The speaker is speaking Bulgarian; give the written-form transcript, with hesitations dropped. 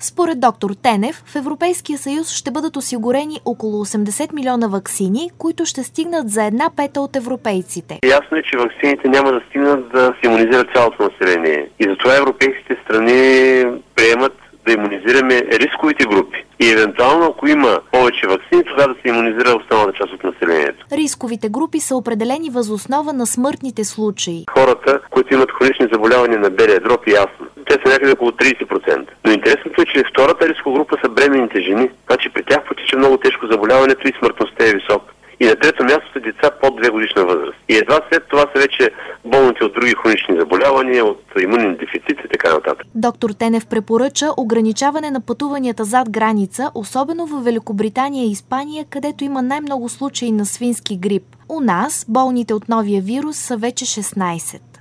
Според доктор Тенев, в Европейския съюз ще бъдат осигурени около 80 милиона ваксини, които ще стигнат за 1/5 от европейците. Ясно е, че ваксините няма да стигнат да се имунизират цялото население. И затова европейските страни приемат да имунизираме рисковите групи. И евентуално, ако има повече ваксини, тогава да се имунизира останалата част от населението. Рисковите групи са определени въз основа на смъртните случаи. Хората, които имат хронични заболявания на белия дроб, и астма. Те са някъде около 30%. Но интересното е, че втората рискова група са бременните жени. Значи при тях протича много тежко заболяването и смъртността е висока. И на трето място са деца под 2 годишна възраст. И едва след това са вече болните от други хронични заболявания, от имунен дефицит и така нататък. Доктор Тенев препоръча ограничаване на пътуванията зад граница, особено в Великобритания и Испания, където има най-много случаи на свински грип. У нас болните от новия вирус са вече 16.